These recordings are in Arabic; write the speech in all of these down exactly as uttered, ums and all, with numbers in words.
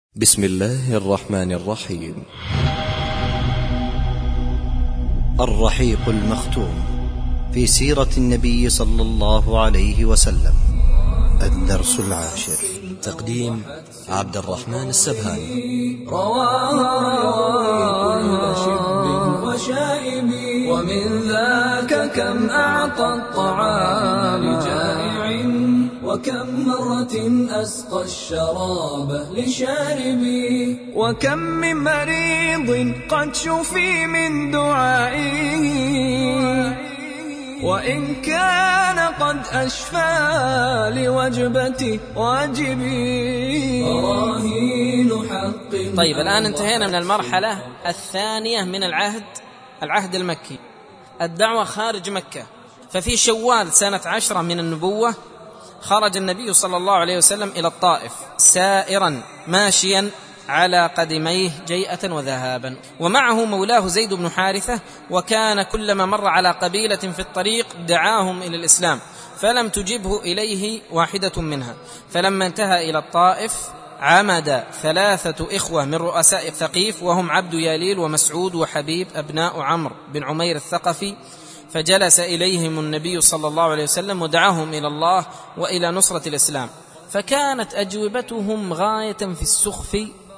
بسم الله الرحمن الرحيم. الرحيق المختوم في سيرة النبي صلى الله عليه وسلم. الدرس العاشر. تقديم عبد الرحمن السبهاني. رواه شب وشائب ومن ذاك كم أعطى الطعام لجائع وكم مرة أسقى الشراب لشارب وكم من مريض قد شفي من دعائه وإن كان قد أشفى لوجبة واجبي براهين حق. طيب الآن انتهينا من المرحلة الثانية من العهد العهد المكي، الدعوة خارج مكة. ففي شوال سنة عشرة من النبوة خرج النبي صلى الله عليه وسلم إلى الطائف سائرا ماشيا على قدميه جيئة وذهابا، ومعه مولاه زيد بن حارثة، وكان كلما مر على قبيلة في الطريق دعاهم إلى الإسلام فلم تجبه إليه واحدة منها. فلما انتهى إلى الطائف عمد ثلاثة إخوة من رؤساء ثقيف، وهم عبد ياليل ومسعود وحبيب أبناء عمرو بن عمير الثقفي، فجلس إليهم النبي صلى الله عليه وسلم ودعاهم إلى الله وإلى نصرة الإسلام. فكانت أجوبتهم غاية في السخف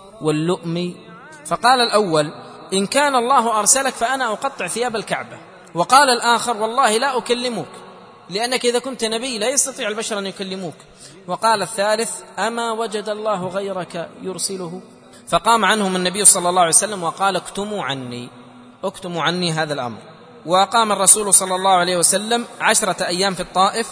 واللؤم. فقال الأول: إن كان الله أرسلك فأنا أقطع ثياب الكعبة. وقال الآخر: والله لا أكلمك، لأنك إذا كنت نبي لا يستطيع البشر أن يكلموك. وقال الثالث: أما وجد الله غيرك يرسله؟ فقام عنهم النبي صلى الله عليه وسلم وقال: اكتموا عني اكتموا عني هذا الأمر. وقام الرسول صلى الله عليه وسلم عشرة أيام في الطائف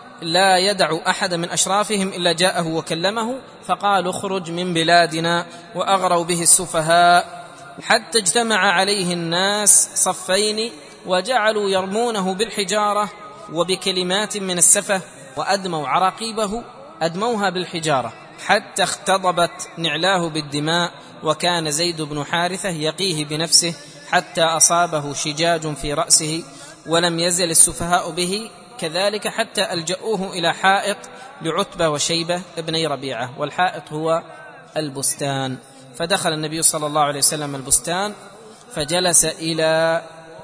لا يدع أحد من أشرافهم إلا جاءه وكلمه، فقال: اخرج من بلادنا، وأغروا به السفهاء حتى اجتمع عليه الناس صفين، وجعلوا يرمونه بالحجارة وبكلمات من السفه، وأدموا عراقيبه أدموها بالحجارة حتى اختضبت نعلاه بالدماء. وكان زيد بن حارثة يقيه بنفسه حتى أصابه شجاج في رأسه، ولم يزل السفهاء به كذلك حتى ألجأوه إلى حائط لعتبة وشيبة ابني ربيعة، والحائط هو البستان. فدخل النبي صلى الله عليه وسلم البستان فجلس إلى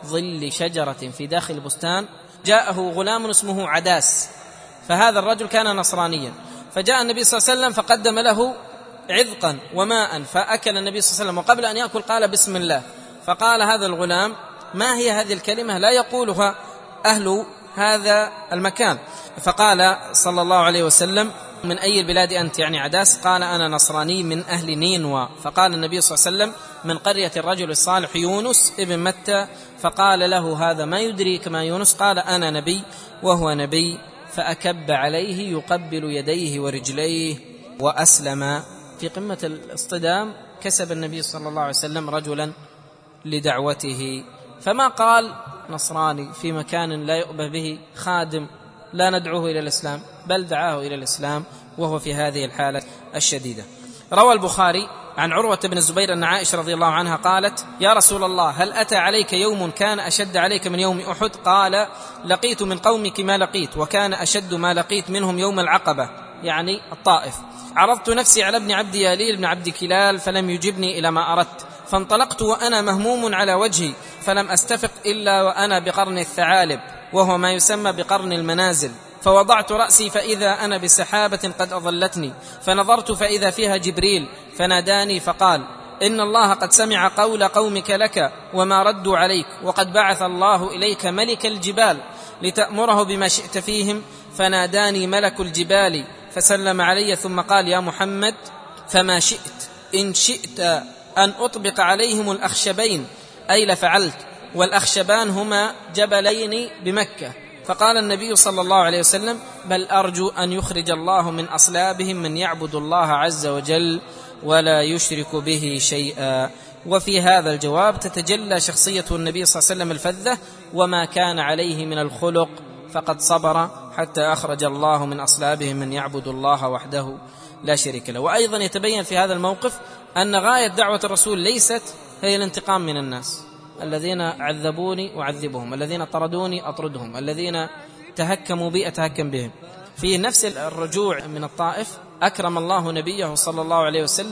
ظل شجرة في داخل البستان. جاءه غلام اسمه عداس، فهذا الرجل كان نصرانيا، فجاء النبي صلى الله عليه وسلم فقدم له عذقا وماء، فأكل النبي صلى الله عليه وسلم، وقبل أن يأكل قال: بسم الله. فقال هذا الغلام: ما هي هذه الكلمة لا يقولها أهل هذا المكان؟ فقال صلى الله عليه وسلم: من أي البلاد أنت؟ يعني عداس. قال: أنا نصراني من أهل نينوى. فقال النبي صلى الله عليه وسلم: من قرية الرجل الصالح يونس ابن متى. فقال له: هذا ما يدريك ما يونس؟ قال: أنا نبي وهو نبي. فأكب عليه يقبل يديه ورجليه وأسلم. في قمة الاصطدام كسب النبي صلى الله عليه وسلم رجلا لدعوته، فما قال نصراني في مكان لا يؤبه به خادم لا ندعوه إلى الإسلام، بل دعاه إلى الإسلام وهو في هذه الحالة الشديدة. روى البخاري عن عروة بن الزبير أن عائشة رضي الله عنها قالت: يا رسول الله، هل أتى عليك يوم كان أشد عليك من يوم أحد؟ قال: لقيت من قومك ما لقيت، وكان أشد ما لقيت منهم يوم العقبة، يعني الطائف. عرضت نفسي على ابن عبد ياليل بن عبد كلال فلم يجبني إلى ما أردت، فانطلقت وأنا مهموم على وجهي، فلم أستفق إلا وأنا بقرن الثعالب، وهو ما يسمى بقرن المنازل. فوضعت رأسي فإذا أنا بسحابة قد أظلتني، فنظرت فإذا فيها جبريل، فناداني فقال: إن الله قد سمع قول قومك لك وما ردوا عليك، وقد بعث الله إليك ملك الجبال لتأمره بما شئت فيهم. فناداني ملك الجبال فسلم علي، ثم قال: يا محمد، فما شئت؟ إن شئت أن أطبق عليهم الأخشبين أي لفعلت، والأخشبان هما جبلين بمكة. فقال النبي صلى الله عليه وسلم: بل أرجو أن يخرج الله من أصلابهم من يعبد الله عز وجل ولا يشرك به شيئا. وفي هذا الجواب تتجلى شخصية النبي صلى الله عليه وسلم الفذة وما كان عليه من الخلق، فقد صبر حتى أخرج الله من أصلابهم من يعبد الله وحده لا شريك له. وأيضا يتبين في هذا الموقف أن غاية دعوة الرسول ليست هي الانتقام من الناس، الذين عذبوني أعذبهم، الذين طردوني أطردهم، الذين تهكموا بي أتهكم بهم. في نفس الرجوع من الطائف أكرم الله نبيه صلى الله عليه وسلم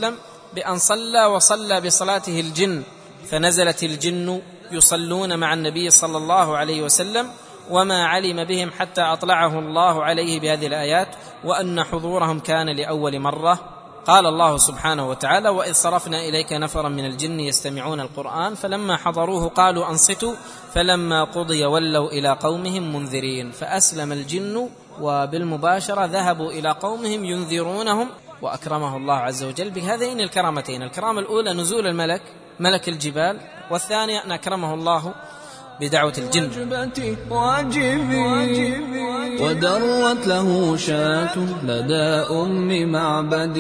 بأن صلى وصلى بصلاته الجن، فنزلت الجن يصلون مع النبي صلى الله عليه وسلم وما علم بهم حتى أطلعه الله عليه بهذه الآيات، وأن حضورهم كان لأول مرة. قال الله سبحانه وتعالى: وإذ صرفنا إليك نفرا من الجن يستمعون القرآن فلما حضروه قالوا أنصتوا فلما قضي ولوا إلى قومهم منذرين. فأسلم الجن وبالمباشرة ذهبوا إلى قومهم ينذرونهم، وأكرمه الله عز وجل بهذين الكرامتين. الكرامة الأولى نزول الملك ملك الجبال، والثانية أن أكرمه الله بدعوة الجن. ودروت له شاة لدى أم معبد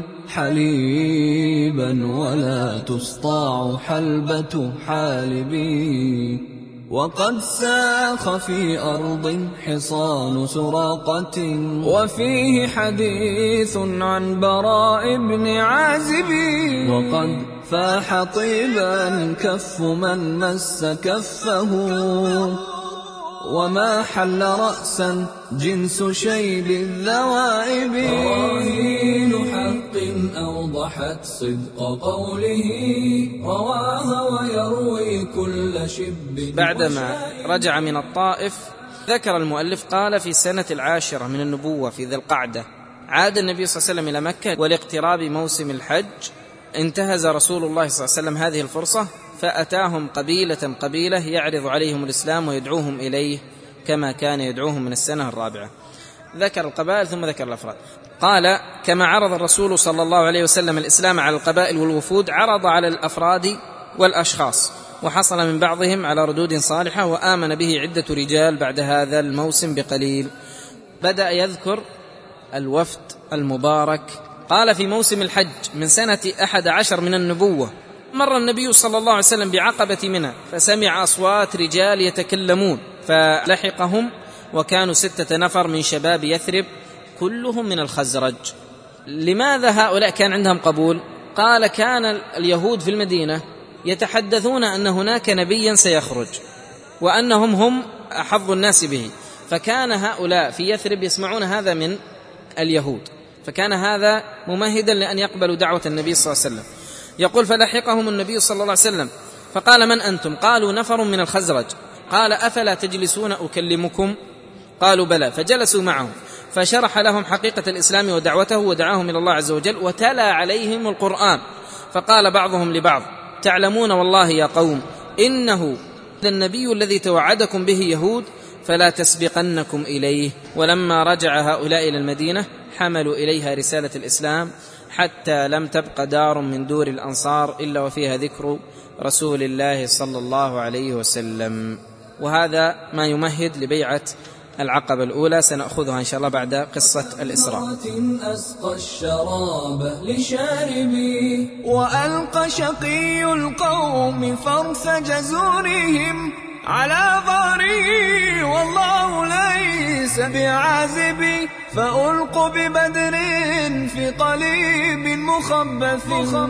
حليبا ولا تسطاع حلبة حالبي، وقد ساخ في أرض حصان سراقة وفيه حديث عن براء بن عازب، وقد فاح طيبا كف من مس كفه وما حل رأسا جنس شيب الذوائب. براهين حق أوضحت صدق قوله رواها ويروي كل شب. بعدما رجع من الطائف ذكر المؤلف قال: في السنة العاشرة من النبوة في ذي القعدة عاد النبي صلى الله عليه وسلم إلى مكة، ولاقتراب موسم الحج انتهز رسول الله صلى الله عليه وسلم هذه الفرصة فأتاهم قبيلة قبيلة يعرض عليهم الإسلام ويدعوهم إليه كما كان يدعوهم من السنة الرابعة. ذكر القبائل ثم ذكر الأفراد. قال: كما عرض الرسول صلى الله عليه وسلم الإسلام على القبائل والوفود عرض على الأفراد والأشخاص، وحصل من بعضهم على ردود صالحة، وآمن به عدة رجال بعد هذا الموسم بقليل. بدأ يذكر الوفد المبارك. قال: في موسم الحج من سنة أحد عشر من النبوة مر النبي صلى الله عليه وسلم بعقبة منى فسمع أصوات رجال يتكلمون فلحقهم، وكانوا ستة نفر من شباب يثرب كلهم من الخزرج. لماذا هؤلاء كان عندهم قبول؟ قال: كان اليهود في المدينة يتحدثون أن هناك نبيا سيخرج وأنهم هم أحظ الناس به، فكان هؤلاء في يثرب يسمعون هذا من اليهود، فكان هذا ممهدا لأن يقبلوا دعوة النبي صلى الله عليه وسلم. يقول: فلحقهم النبي صلى الله عليه وسلم فقال: من أنتم؟ قالوا: نفر من الخزرج. قال: أفلا تجلسون أكلمكم؟ قالوا: بلى. فجلسوا معهم فشرح لهم حقيقة الإسلام ودعوته ودعاهم إلى الله عز وجل، وتلا عليهم القرآن. فقال بعضهم لبعض: تعلمون والله يا قوم إنه النبي الذي توعدكم به يهود فلا تسبقنكم إليه. ولما رجع هؤلاء إلى المدينة حملوا إليها رسالة الإسلام حتى لم تبق دار من دور الأنصار إلا وفيها ذكر رسول الله صلى الله عليه وسلم. وهذا ما يمهد لبيعة العقبة الأولى، سنأخذها إن شاء الله بعد قصة الإسراء. أسقى الشراب لشاربي وألقى شقي القوم فرث جزورهم على ظهري والله ليس بعازبي، فألقوا ببدر في قليب مخبث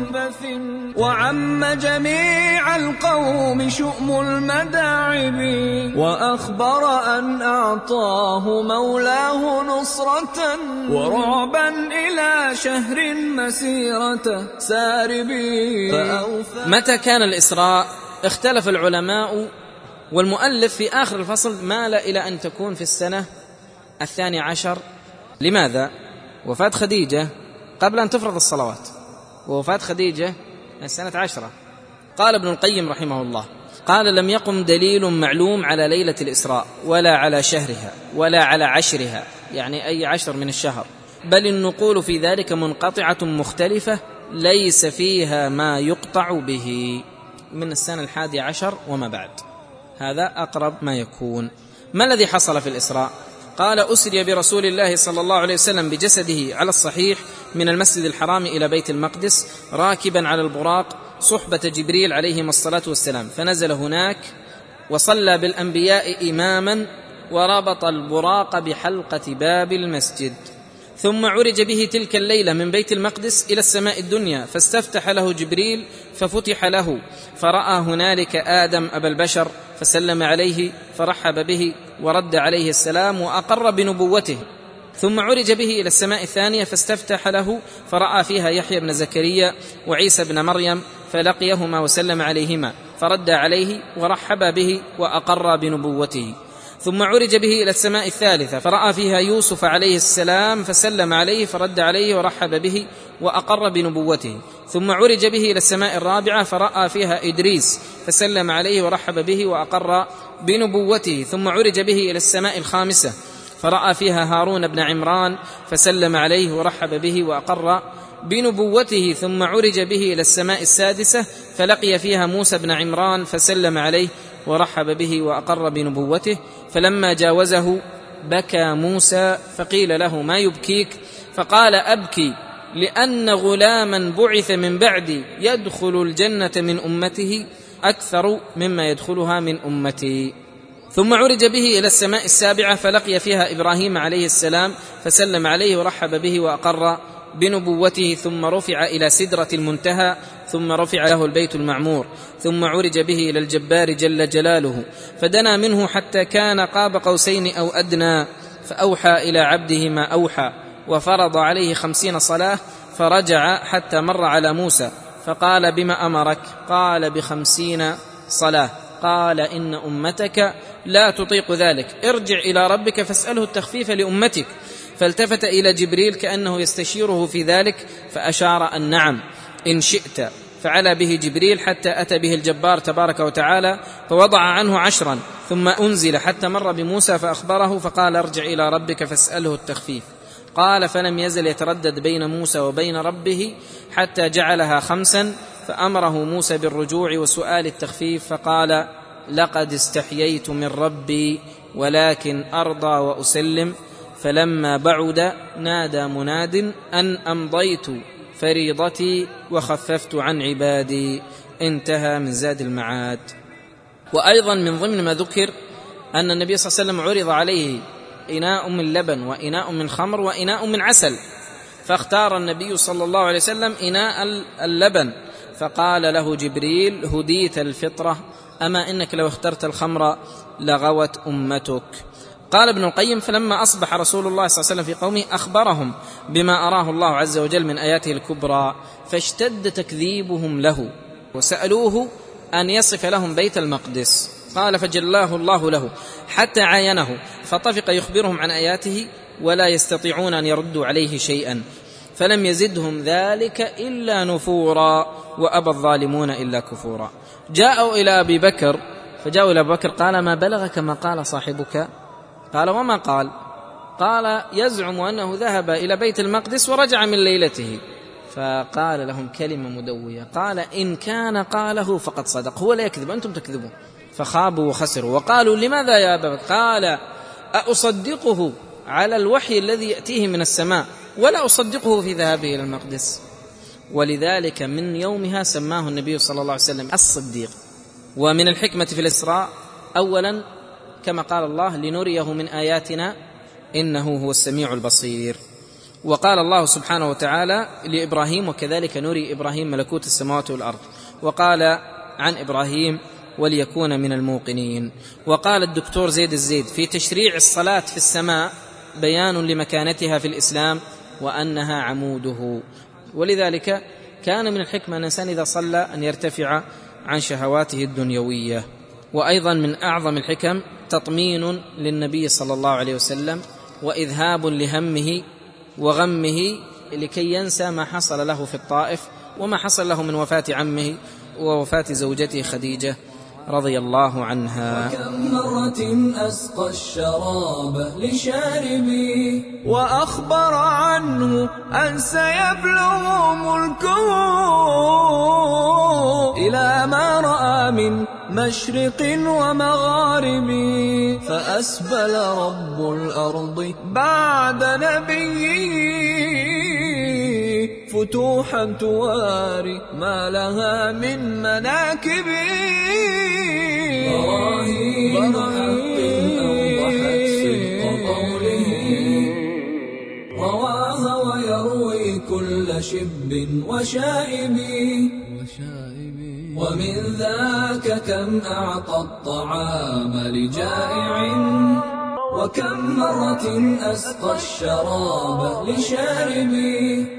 وعم جميع القوم شؤم المداعب، وأخبر أن أعطاه مولاه نصرة ورعبا إلى شهر مسيرة ساربي. متى كان الإسراء؟ اختلف العلماء، والمؤلف في آخر الفصل مال إلى أن تكون في السنة الثانية عشر. لماذا؟ وفاة خديجة قبل أن تفرض الصلوات، ووفاة خديجة السنة عشرة. قال ابن القيم رحمه الله: قال: لم يقم دليل معلوم على ليلة الإسراء ولا على شهرها ولا على عشرها، يعني أي عشر من الشهر، بل النقول في ذلك منقطعة مختلفة ليس فيها ما يقطع به من السنة الحادية عشر وما بعد. هذا أقرب ما يكون. ما الذي حصل في الإسراء؟ قال: أسري برسول الله صلى الله عليه وسلم بجسده على الصحيح من المسجد الحرام إلى بيت المقدس راكبا على البراق صحبة جبريل عليهم الصلاة والسلام، فنزل هناك وصلى بالأنبياء إماما وربط البراق بحلقة باب المسجد، ثم عرج به تلك الليلة من بيت المقدس إلى السماء الدنيا، فاستفتح له جبريل ففتح له، فرأى هنالك آدم أبا البشر فسلم عليه فرحب به ورد عليه السلام وأقر بنبوته، ثم عرج به إلى السماء الثانية فاستفتح له فرأى فيها يحيى بن زكريا وعيسى بن مريم فلقيهما وسلم عليهما فرد عليه ورحب به وأقر بنبوته. ثم عرج به إلى السماء الثالثة فرأى فيها يوسف عليه السلام فسلم عليه فرد عليه ورحب به وأقر بنبوته. ثم عرج به إلى السماء الرابعة فرأى فيها إدريس فسلم عليه ورحب به وأقر بنبوته. ثم عرج به إلى السماء الخامسة فرأى فيها هارون بن عمران فسلم عليه ورحب به وأقر بنبوته. ثم عرج به إلى السماء السادسة فلقي فيها موسى بن عمران فسلم عليه ورحب به وأقر بنبوته. فلما جاوزه بكى موسى فقيل له ما يبكيك؟ فقال أبكي لأن غلاما بعث من بعدي يدخل الجنة من أمته أكثر مما يدخلها من أمتي. ثم عرج به إلى السماء السابعة فلقي فيها إبراهيم عليه السلام فسلم عليه ورحب به وأقر بنبوته. ثم رفع إلى سدرة المنتهى ثم رفع له البيت المعمور. ثم عرج به إلى الجبار جل جلاله فدنا منه حتى كان قاب قوسين أو أدنى فأوحى إلى عبده ما أوحى وفرض عليه خمسين صلاة فرجع حتى مر على موسى فقال بما أمرك؟ قال بخمسين صلاة. قال إن أمتك لا تطيق ذلك ارجع إلى ربك فاسأله التخفيف لأمتك. فالتفت إلى جبريل كأنه يستشيره في ذلك فأشار أن نعم إن شئت. فعلى به جبريل حتى أتى به الجبار تبارك وتعالى فوضع عنه عشرا ثم أنزل حتى مر بموسى فأخبره فقال ارجع إلى ربك فاسأله التخفيف. قال فلم يزل يتردد بين موسى وبين ربه حتى جعلها خمسا فأمره موسى بالرجوع وسؤال التخفيف فقال لقد استحييت من ربي ولكن أرضى وأسلم. فلما بعد نادى مناد أن أمضيت فريضتي وخففت عن عبادي. انتهى من زاد المعاد. وأيضا من ضمن ما ذكر أن النبي صلى الله عليه وسلم عرض عليه إناء من لبن وإناء من خمر وإناء من عسل فاختار النبي صلى الله عليه وسلم إناء اللبن فقال له جبريل هديت الفطرة أما إنك لو اخترت الخمر لغوت أمتك. قال ابن القيم فلما أصبح رسول الله صلى الله عليه وسلم في قومه أخبرهم بما أراه الله عز وجل من آياته الكبرى فاشتد تكذيبهم له وسألوه أن يصف لهم بيت المقدس قال فجلاه الله له حتى عاينه فطفق يخبرهم عن آياته ولا يستطيعون أن يردوا عليه شيئا فلم يزدهم ذلك إلا نفورا وأبى الظالمون إلا كفورا. جاءوا إلى أبي بكر فجاءوا إلى أبي بكر قال ما بلغك ما قال صاحبك؟ قال وما قال؟ قال يزعم أنه ذهب إلى بيت المقدس ورجع من ليلته. فقال لهم كلمة مدوية قال إن كان قاله فقد صدق هو لا يكذب أنتم تكذبون. فخابوا وخسروا وقالوا لماذا يا أبا بكر؟ قال أصدقه على الوحي الذي يأتيه من السماء ولا أصدقه في ذهابه إلى المقدس. ولذلك من يومها سماه النبي صلى الله عليه وسلم الصديق. ومن الحكمة في الإسراء أولا كما قال الله لنريه من آياتنا إنه هو السميع البصير. وقال الله سبحانه وتعالى لإبراهيم وكذلك نري إبراهيم ملكوت السماوات والأرض. وقال عن إبراهيم وليكون من الموقنين. وقال الدكتور زيد الزيد في تشريع الصلاة في السماء بيان لمكانتها في الإسلام وأنها عموده. ولذلك كان من الحكمة أن الإنسان إذا صلى أن يرتفع عن شهواته الدنيوية. وأيضا من أعظم الحكم تطمين للنبي صلى الله عليه وسلم وإذهاب لهمه وغمه لكي ينسى ما حصل له في الطائف وما حصل له من وفاة عمه ووفاة زوجته خديجة رضي الله عنها. وكم مرة أسقى الشراب لشاربي وأخبر عنه أن سيبلغ ملكه إلى ما رأى من مشرق ومغارب. فأسبل رب الأرض بعد نبيه فتوحا تواري ما لها من مناكب. براهين حق أوضحت صدق قوله رواها ويروي كل شب وشائب. ومن ذاك كم أعطى الطعام لجائع وكم مرة أسقى الشراب لشاربيه.